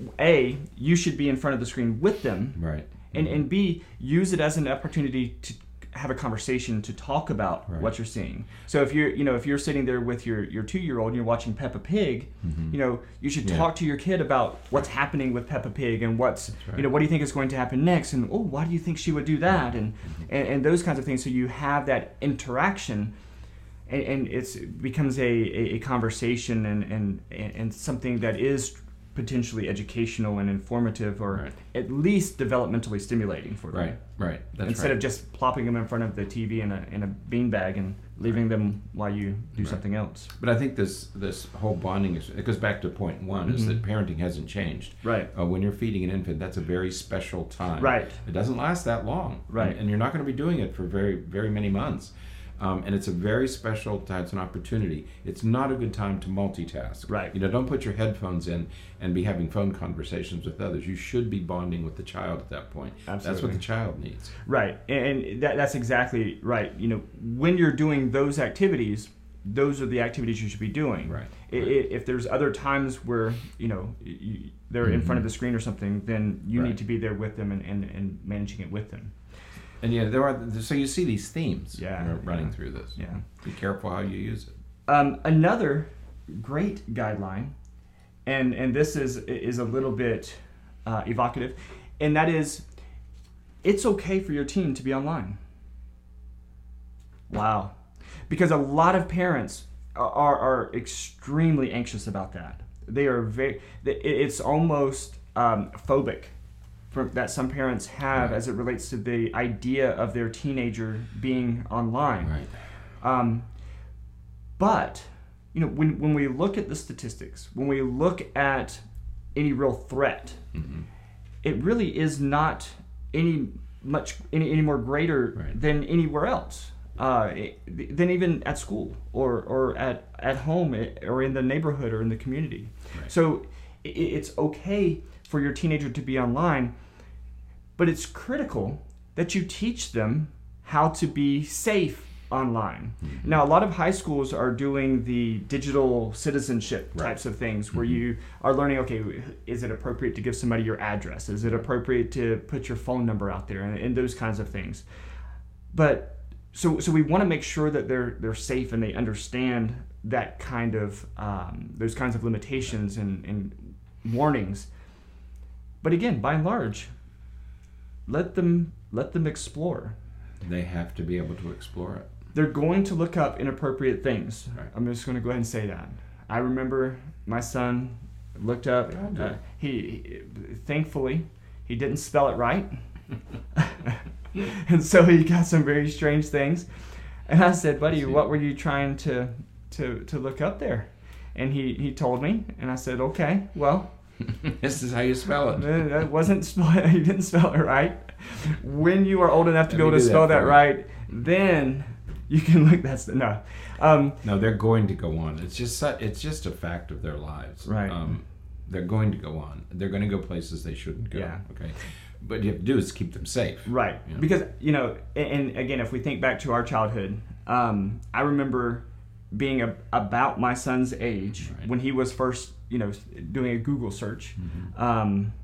[SPEAKER 1] A, you should be in front of the screen with them.
[SPEAKER 2] Right.
[SPEAKER 1] And and B, use it as an opportunity to have a conversation, to talk about
[SPEAKER 2] Right.
[SPEAKER 1] what you're seeing. So if you're you know if you're sitting there with your, your two year old and you're watching Peppa Pig, you know you should
[SPEAKER 2] Yeah.
[SPEAKER 1] talk to your kid about what's happening with Peppa Pig and what's
[SPEAKER 2] right.
[SPEAKER 1] you know what do you think is going to happen next, and oh, why do you think she would do that, and and, and those kinds of things. So you have that interaction, and, and it's it becomes a, a, a conversation and, and and something that is potentially educational and informative, or
[SPEAKER 2] Right.
[SPEAKER 1] at least developmentally stimulating for them.
[SPEAKER 2] Right. Right. That's
[SPEAKER 1] Instead
[SPEAKER 2] right.
[SPEAKER 1] of just plopping them in front of the T V in a in a beanbag and leaving them while you do
[SPEAKER 2] Right.
[SPEAKER 1] something else.
[SPEAKER 2] But I think this this whole bonding is, it goes back to point one, is
[SPEAKER 1] Mhm.
[SPEAKER 2] that parenting hasn't changed.
[SPEAKER 1] Right.
[SPEAKER 2] Uh, when you're feeding an infant, that's a very special time.
[SPEAKER 1] Right.
[SPEAKER 2] It doesn't last that long.
[SPEAKER 1] Right.
[SPEAKER 2] And, and you're not going to be doing it for very, very many months. Um, and it's a very special time. It's an opportunity. It's not a good time to multitask.
[SPEAKER 1] Right.
[SPEAKER 2] You know, don't put your headphones in and be having phone conversations with others. You should be bonding with the child at that point. That's what
[SPEAKER 1] Absolutely.
[SPEAKER 2] the child needs.
[SPEAKER 1] Right. And that, that's exactly right. You know, when you're doing those activities, those are the activities you should be doing.
[SPEAKER 2] Right.
[SPEAKER 1] I-
[SPEAKER 2] Right.
[SPEAKER 1] i- If there's other times where, you know, you, they're in front of
[SPEAKER 2] Mhm.
[SPEAKER 1] the screen or something, then you
[SPEAKER 2] Right.
[SPEAKER 1] need to be there with them and, and, and managing it with them.
[SPEAKER 2] And yeah, there are. So you see these themes
[SPEAKER 1] Yeah,
[SPEAKER 2] r- running
[SPEAKER 1] yeah.
[SPEAKER 2] through this.
[SPEAKER 1] Yeah.
[SPEAKER 2] Be careful how you use it.
[SPEAKER 1] Um, another great guideline, and and this is is a little bit uh, evocative, and that is, it's okay for your teen to be online. Wow, because a lot of parents are are extremely anxious about that. They are very. It's almost um, phobic. From, that some parents have
[SPEAKER 2] Right.
[SPEAKER 1] as it relates to the idea of their teenager being online.
[SPEAKER 2] Right.
[SPEAKER 1] Um, but, you know, when, when we look at the statistics, when we look at any real threat,
[SPEAKER 2] Mm-hmm.
[SPEAKER 1] it really is not any much any, any more greater
[SPEAKER 2] Right.
[SPEAKER 1] than anywhere else. uh, than even at school or, or at, at home or in the neighborhood or in the community.
[SPEAKER 2] Right.
[SPEAKER 1] So it, it's okay for your teenager to be online, but it's critical that you teach them how to be safe online. Mm-hmm. Now, a lot of high schools are doing the digital citizenship
[SPEAKER 2] right.
[SPEAKER 1] types of things where
[SPEAKER 2] mm-hmm.
[SPEAKER 1] you are learning, okay, is it appropriate to give somebody your address? Is it appropriate to put your phone number out there and, and those kinds of things? But so so we want to make sure that they're they're safe and they understand that kind of um, those kinds of limitations and, and warnings. But again, by and large, let them let them explore.
[SPEAKER 2] They have to be able to explore it.
[SPEAKER 1] They're going to look up inappropriate things.
[SPEAKER 2] Right.
[SPEAKER 1] I'm just going to go ahead and say that. I remember my son looked up. Uh, he, he, thankfully, he didn't spell it right, and so he got some very strange things. And I said, "Buddy, what were you trying to to to look up there?" And he he told me, and I said, "Okay, well."
[SPEAKER 2] This is how you spell it.
[SPEAKER 1] That wasn't spell. You didn't spell it right. When you are old enough to
[SPEAKER 2] Let
[SPEAKER 1] be able to spell that,
[SPEAKER 2] that
[SPEAKER 1] right, then you can look. That's the, no. Um,
[SPEAKER 2] no, they're going to go on. It's just it's just a fact of their lives.
[SPEAKER 1] Right.
[SPEAKER 2] Um, they're going to go on. They're going to go places they shouldn't go.
[SPEAKER 1] Yeah.
[SPEAKER 2] Okay. But what you have to do is keep them safe.
[SPEAKER 1] Right.
[SPEAKER 2] You know?
[SPEAKER 1] Because you know, and, and again, if we think back to our childhood, um, I remember being a, about my son's age
[SPEAKER 2] right.
[SPEAKER 1] when he was first, you know, doing a Google search.
[SPEAKER 2] Mm-hmm.
[SPEAKER 1] Um,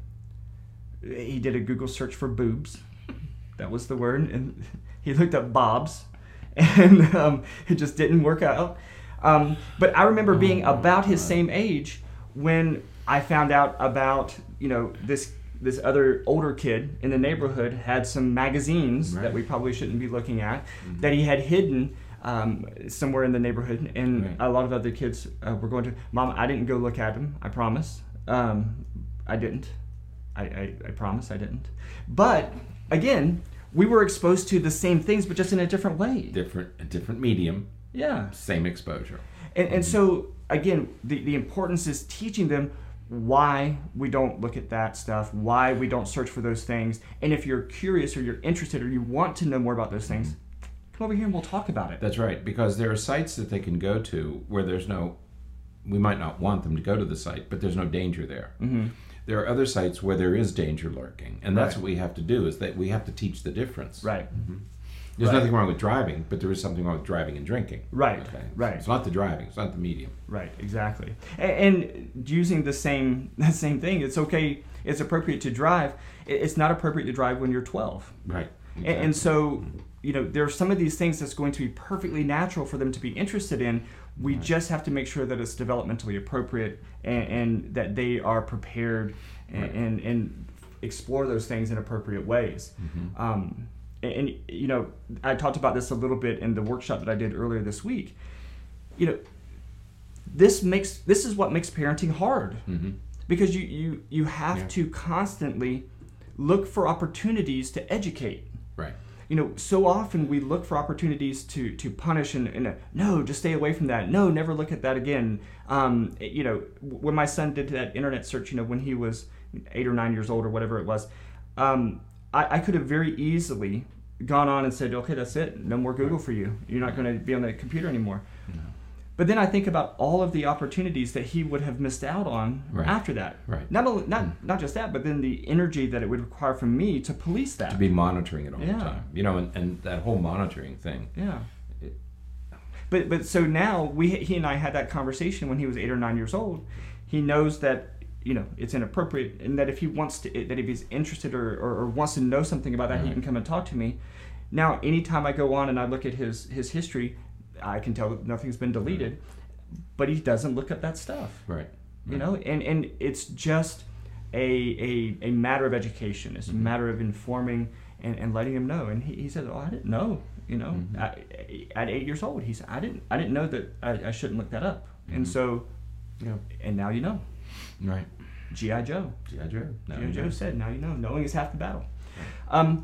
[SPEAKER 1] he did a Google search for boobs. That was the word. And he looked up bobs, and um, it just didn't work out. Um, but I remember being
[SPEAKER 2] oh,
[SPEAKER 1] about his
[SPEAKER 2] right.
[SPEAKER 1] same age when I found out about, you know, this this other older kid in the neighborhood had some magazines
[SPEAKER 2] right.
[SPEAKER 1] that we probably shouldn't be looking at,
[SPEAKER 2] mm-hmm.
[SPEAKER 1] that he had hidden um, somewhere in the neighborhood, and
[SPEAKER 2] right.
[SPEAKER 1] a lot of other kids uh, were going to, Mom, I didn't go look at them, I promise. Um, I didn't. I, I, I promise I didn't. But, again, we were exposed to the same things, but just in a different way.
[SPEAKER 2] Different, a different medium.
[SPEAKER 1] Yeah.
[SPEAKER 2] Same exposure.
[SPEAKER 1] And, and
[SPEAKER 2] mm-hmm.
[SPEAKER 1] so, again, the, the importance is teaching them why we don't look at that stuff, why we don't search for those things. And if you're curious or you're interested or you want to know more about those things, come over here and we'll talk about it.
[SPEAKER 2] That's right, because there are sites that they can go to where there's no, we might not want them to go to the site, but there's no danger there.
[SPEAKER 1] Mm-hmm.
[SPEAKER 2] There are other sites where there is danger lurking, and that's
[SPEAKER 1] Right.
[SPEAKER 2] what we have to do, is that we have to teach the difference.
[SPEAKER 1] Right.
[SPEAKER 2] Mm-hmm. There's
[SPEAKER 1] Right.
[SPEAKER 2] nothing wrong with driving, but there is something wrong with driving and drinking.
[SPEAKER 1] Right,
[SPEAKER 2] Okay?
[SPEAKER 1] right.
[SPEAKER 2] So it's not the driving, it's not the medium.
[SPEAKER 1] Right, exactly. And, and using the same the same thing, it's okay, it's appropriate to drive. It's not appropriate to drive when you're twelve.
[SPEAKER 2] Right.
[SPEAKER 1] And, and so, you know, there are some of these things that's going to be perfectly natural for them to be interested in. We
[SPEAKER 2] Right.
[SPEAKER 1] just have to make sure that it's developmentally appropriate and, and that they are prepared and,
[SPEAKER 2] Right.
[SPEAKER 1] and, and explore those things in appropriate ways.
[SPEAKER 2] Mm-hmm.
[SPEAKER 1] Um, and, and, you know, I talked about this a little bit in the workshop that I did earlier this week. You know, this makes this is what makes parenting hard,
[SPEAKER 2] Mm-hmm.
[SPEAKER 1] because you, you, you have
[SPEAKER 2] Yeah.
[SPEAKER 1] to constantly look for opportunities to educate.
[SPEAKER 2] Right.
[SPEAKER 1] You know, so often we look for opportunities to to punish and, and uh, no, just stay away from that. No, never look at that again. Um, you know, when my son did that internet search, you know, when he was eight or nine years old or whatever it was, um, I, I could have very easily gone on and said, okay, that's it. No more Google for you. You're not going to be on the computer anymore.
[SPEAKER 2] No.
[SPEAKER 1] But then I think about all of the opportunities that he would have missed out on
[SPEAKER 2] Right.
[SPEAKER 1] after that.
[SPEAKER 2] Right.
[SPEAKER 1] Not only, not not just that, but then the energy that it would require from me to police that.
[SPEAKER 2] To be monitoring it all
[SPEAKER 1] Yeah.
[SPEAKER 2] the time. You know, and, and that whole monitoring thing.
[SPEAKER 1] Yeah.
[SPEAKER 2] It-
[SPEAKER 1] But but so now we he and I had that conversation when he was eight or nine years old. He knows that, you know, it's inappropriate, and that if he wants to, that if he's interested or, or, or wants to know something about that, he
[SPEAKER 2] Right.
[SPEAKER 1] can come and talk to me. Now, anytime I go on and I look at his his history, I can tell that nothing's been deleted, but he doesn't look up that stuff.
[SPEAKER 2] Right.
[SPEAKER 1] You know, and, and it's just a, a a matter of education. It's
[SPEAKER 2] Mm-hmm.
[SPEAKER 1] a matter of informing and, and letting him know. And he, he said, "Oh, I didn't know." You know,
[SPEAKER 2] Mhm.
[SPEAKER 1] I, at eight years old, he said, "I didn't I didn't know that I, I shouldn't look that up." And
[SPEAKER 2] Mhm.
[SPEAKER 1] so,
[SPEAKER 2] Yeah.
[SPEAKER 1] and now you know.
[SPEAKER 2] Right.
[SPEAKER 1] G I. Joe.
[SPEAKER 2] G I. Joe. No,
[SPEAKER 1] G I. Joe
[SPEAKER 2] no.
[SPEAKER 1] said, "Now you know. Knowing is half the battle." Um,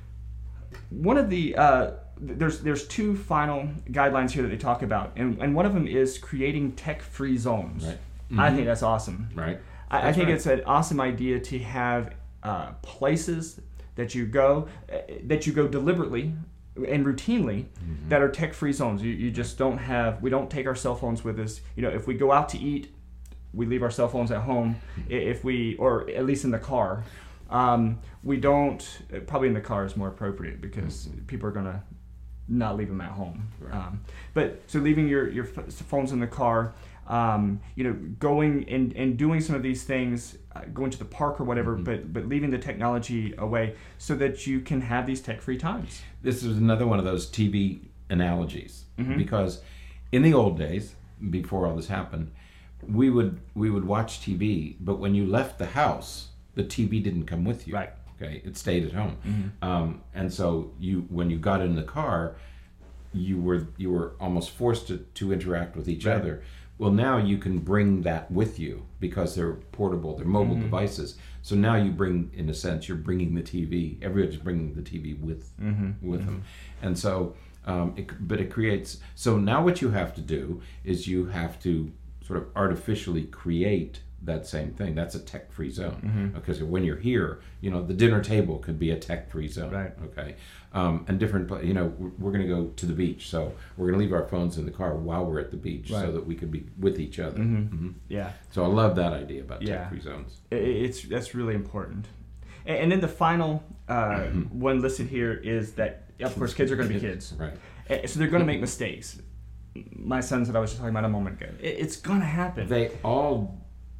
[SPEAKER 1] one of the uh, th- there's there's two final guidelines here that they talk about, and and one of them is creating tech-free zones.
[SPEAKER 2] Right.
[SPEAKER 1] I
[SPEAKER 2] Mhm.
[SPEAKER 1] think that's awesome.
[SPEAKER 2] Right.
[SPEAKER 1] I, I
[SPEAKER 2] That's
[SPEAKER 1] think
[SPEAKER 2] right.
[SPEAKER 1] it's an awesome idea to have uh, places that you go uh, that you go deliberately and routinely
[SPEAKER 2] Mm-hmm.
[SPEAKER 1] that are tech-free zones. You, you just don't have, we don't take our cell phones with us. You know, if we go out to eat, we leave our cell phones at home. I- If we, or at least in the car, um, we don't, probably in the car is more appropriate because people are going to not leave them at home.
[SPEAKER 2] Right.
[SPEAKER 1] Um, but so leaving your, your ph- phones in the car, um, you know, going and, and doing some of these things, uh, going to the park or whatever,
[SPEAKER 2] Mm-hmm.
[SPEAKER 1] but but leaving the technology away so that you can have these tech-free times.
[SPEAKER 2] This is another one of those T V analogies
[SPEAKER 1] Mhm.
[SPEAKER 2] because in the old days, before all this happened, we would we would watch T V, but when you left the house, the T V didn't come with you.
[SPEAKER 1] Right.
[SPEAKER 2] Okay, it stayed at home,
[SPEAKER 1] Mhm.
[SPEAKER 2] um, and so you when you got in the car, you were you were almost forced to, to interact with each
[SPEAKER 1] Right.
[SPEAKER 2] other. Well, now you can bring that with you because they're portable, they're mobile
[SPEAKER 1] Mhm.
[SPEAKER 2] devices. So now you bring, in a sense, you're bringing the T V. Everybody's bringing the T V with
[SPEAKER 1] Mm-hmm.
[SPEAKER 2] with them, and so um, it, but it creates. So now what you have to do is you have to sort of artificially create that same thing. That's a tech-free zone.
[SPEAKER 1] Mhm.
[SPEAKER 2] Because when you're here, you know, the dinner table could be a tech-free zone.
[SPEAKER 1] Right.
[SPEAKER 2] Okay. Um, and different, pla- you know, we're, we're going to go to the beach, so we're going to leave our phones in the car while we're at the beach, so
[SPEAKER 1] Right.
[SPEAKER 2] that we could be with each other.
[SPEAKER 1] Mhm.
[SPEAKER 2] hmm
[SPEAKER 1] Yeah.
[SPEAKER 2] So I love that idea about
[SPEAKER 1] Yeah.
[SPEAKER 2] tech-free zones.
[SPEAKER 1] I- It's that's really important. And, and then the final uh,
[SPEAKER 2] Mm-hmm.
[SPEAKER 1] one listed here is that, of course, kids are going to be kids.
[SPEAKER 2] Right.
[SPEAKER 1] Eh, So they're going to make mistakes. My sons that I was just talking about a moment ago. It, it's going to happen.
[SPEAKER 2] They all.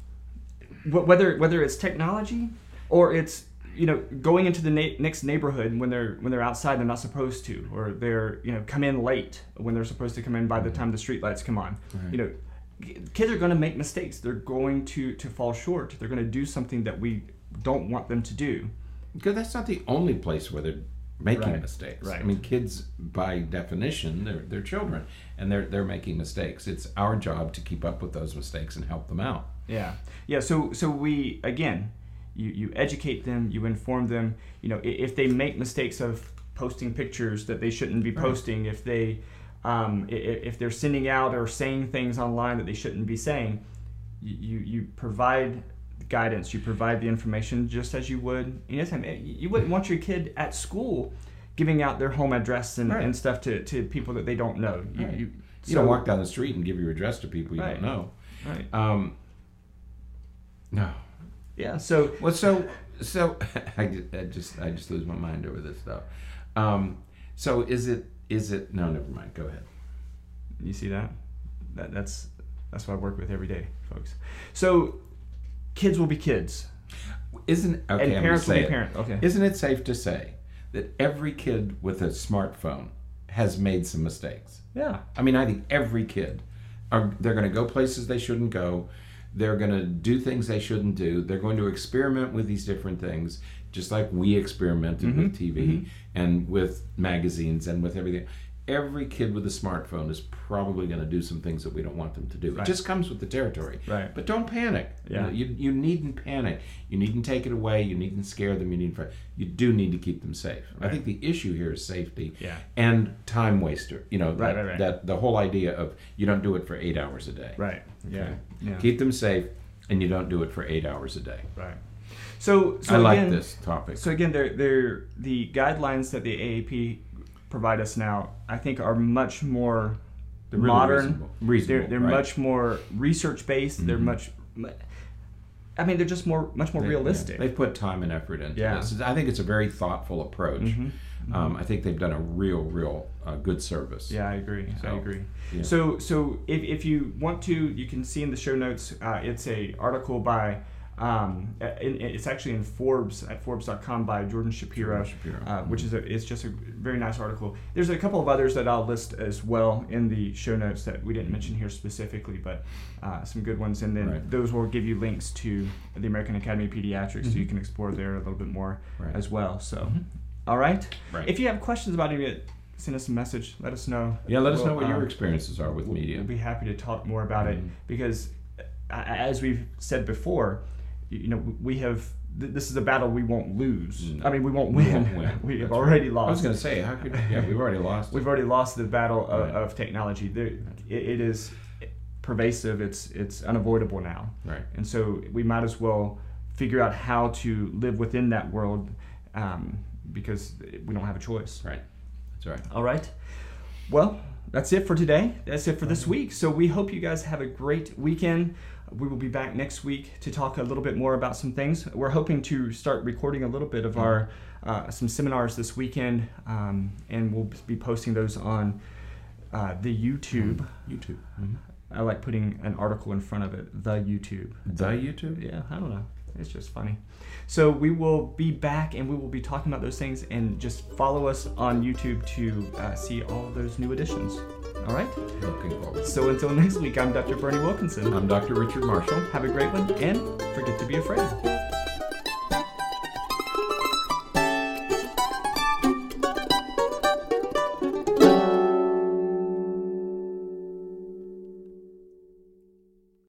[SPEAKER 1] Wh- whether whether it's technology or it's you know going into the na- next neighborhood when they're when they're outside they're not supposed to, or they're you know come in late when they're supposed to come in by the time the street lights come on.
[SPEAKER 2] Right.
[SPEAKER 1] You know, k- kids are going to make mistakes. They're going to to fall short. They're going to do something that we don't want them to do.
[SPEAKER 2] Because that's not the only place where they're making
[SPEAKER 1] Right,
[SPEAKER 2] mistakes.
[SPEAKER 1] right.
[SPEAKER 2] I mean, kids by definition, they're they're children, and they're they're making mistakes. It's our job to keep up with those mistakes and help them out.
[SPEAKER 1] Yeah, yeah. So, so we again, you you educate them, you inform them. You know, i- if they make mistakes of posting pictures that they shouldn't be
[SPEAKER 2] Right.
[SPEAKER 1] posting, if they, um, i- i- if they're sending out or saying things online that they shouldn't be saying, you you, you provide guidance, you provide the information just as you would anytime. You wouldn't want your kid at school giving out their home address and,
[SPEAKER 2] Right.
[SPEAKER 1] and stuff to, to people that they don't know. You,
[SPEAKER 2] Right.
[SPEAKER 1] you,
[SPEAKER 2] You don't walk down the street and give your address to people you
[SPEAKER 1] Right.
[SPEAKER 2] don't know.
[SPEAKER 1] Right.
[SPEAKER 2] Um, no.
[SPEAKER 1] Yeah. So.
[SPEAKER 2] Well, so so I just, I just I just lose my mind over this stuff. Um, so is it is it? No, never mind. Go ahead.
[SPEAKER 1] You see that? That that's that's what I work with every day, folks. So kids will be kids,
[SPEAKER 2] Isn't okay?
[SPEAKER 1] and
[SPEAKER 2] I'm
[SPEAKER 1] parents will
[SPEAKER 2] gonna
[SPEAKER 1] be
[SPEAKER 2] say it.
[SPEAKER 1] parents. Okay.
[SPEAKER 2] Isn't it safe to say that every kid with a smartphone has made some mistakes?
[SPEAKER 1] Yeah.
[SPEAKER 2] I mean, I think every kid are they're going to go places they shouldn't go. They're going to do things they shouldn't do. They're going to experiment with these different things, just like we experimented
[SPEAKER 1] Mhm,
[SPEAKER 2] with T V
[SPEAKER 1] mhm.
[SPEAKER 2] and with magazines and with everything. Every kid with a smartphone is probably going to do some things that we don't want them to do.
[SPEAKER 1] Right.
[SPEAKER 2] It just comes with the territory.
[SPEAKER 1] Right.
[SPEAKER 2] But don't panic. You
[SPEAKER 1] Yeah.
[SPEAKER 2] know, You, you needn't panic. You needn't take it away. You needn't scare them. You need you do need to keep them safe. I
[SPEAKER 1] Right.
[SPEAKER 2] think the issue here is safety
[SPEAKER 1] Yeah.
[SPEAKER 2] and time waster. You know,
[SPEAKER 1] Right,
[SPEAKER 2] that,
[SPEAKER 1] right, right.
[SPEAKER 2] that the whole idea of you don't do it for eight hours a day.
[SPEAKER 1] Right. Yeah.
[SPEAKER 2] Okay.
[SPEAKER 1] Yeah.
[SPEAKER 2] Keep them safe, and you don't do it for eight hours a day.
[SPEAKER 1] Right. So so
[SPEAKER 2] I like
[SPEAKER 1] again,
[SPEAKER 2] this topic.
[SPEAKER 1] So again, they're, they're, the guidelines that the A A P provide us now, I think, are much more
[SPEAKER 2] They're really
[SPEAKER 1] modern.
[SPEAKER 2] reasonable. Reasonable,
[SPEAKER 1] They're, they're
[SPEAKER 2] right.
[SPEAKER 1] much more research based. They're
[SPEAKER 2] Mhm.
[SPEAKER 1] much. I mean, they're just more much more
[SPEAKER 2] They-
[SPEAKER 1] realistic.
[SPEAKER 2] Yeah, they've put time and effort into
[SPEAKER 1] Yeah.
[SPEAKER 2] this. I think it's a very thoughtful approach.
[SPEAKER 1] Mhm.
[SPEAKER 2] Um, I think they've done a real, real uh, good service.
[SPEAKER 1] Yeah, I agree. I
[SPEAKER 2] So,
[SPEAKER 1] agree.
[SPEAKER 2] yeah.
[SPEAKER 1] So, so if, if you want to, you can see in the show notes. Uh, it's a article by. Um, in, it's actually in Forbes at Forbes dot com by Jordan Shapiro,
[SPEAKER 2] Jordan Shapiro.
[SPEAKER 1] Uh, which is a it's just a very nice article. There's a couple of others that I'll list as well in the show notes that we didn't mention here specifically, but uh, some good ones. And then
[SPEAKER 2] Right.
[SPEAKER 1] those will give you links to the American Academy of Pediatrics, so you
[SPEAKER 2] Mhm.
[SPEAKER 1] can explore there a little bit more
[SPEAKER 2] Right.
[SPEAKER 1] as well. So,
[SPEAKER 2] Mhm.
[SPEAKER 1] all right.
[SPEAKER 2] Right.
[SPEAKER 1] If you have questions about any of it, send us a message. Let us know.
[SPEAKER 2] Yeah, let us
[SPEAKER 1] We'll,
[SPEAKER 2] know what
[SPEAKER 1] uh,
[SPEAKER 2] your experiences are with
[SPEAKER 1] we'll-
[SPEAKER 2] media.
[SPEAKER 1] We'll be happy to talk more about it
[SPEAKER 2] Mhm.
[SPEAKER 1] because, uh, as we've said before, you you know, we have. th- This is a battle we won't lose.
[SPEAKER 2] No.
[SPEAKER 1] I mean, we won't
[SPEAKER 2] We
[SPEAKER 1] win.
[SPEAKER 2] won't win.
[SPEAKER 1] we have
[SPEAKER 2] That's
[SPEAKER 1] already
[SPEAKER 2] right.
[SPEAKER 1] lost.
[SPEAKER 2] I was going to say, how could? Yeah, we've already lost.
[SPEAKER 1] We've already lost the battle of,
[SPEAKER 2] Right.
[SPEAKER 1] of technology. There, it, it is pervasive. It's it's unavoidable now,
[SPEAKER 2] Right.
[SPEAKER 1] and so we might as well figure out how to live within that world, um, because we don't have a choice.
[SPEAKER 2] Right. That's right.
[SPEAKER 1] All right. Well, that's it for today. That's it for this week. So we hope you guys have a great weekend. We will be back next week to talk a little bit more about some things. We're hoping to start recording a little bit of our uh, some seminars this weekend, um, and we'll be posting those on uh, the YouTube.
[SPEAKER 2] YouTube. Mm-hmm.
[SPEAKER 1] I like putting an article in front of it. The YouTube.
[SPEAKER 2] The YouTube?
[SPEAKER 1] Yeah, I don't know. It's just funny. So we will be back, and we will be talking about those things. And just follow us on YouTube to uh, see all of those new additions. All right?
[SPEAKER 2] Looking forward.
[SPEAKER 1] So until next week, I'm Doctor Bernie Wilkinson.
[SPEAKER 2] I'm Doctor Richard Marshall.
[SPEAKER 1] Have a great one, and forget to be afraid.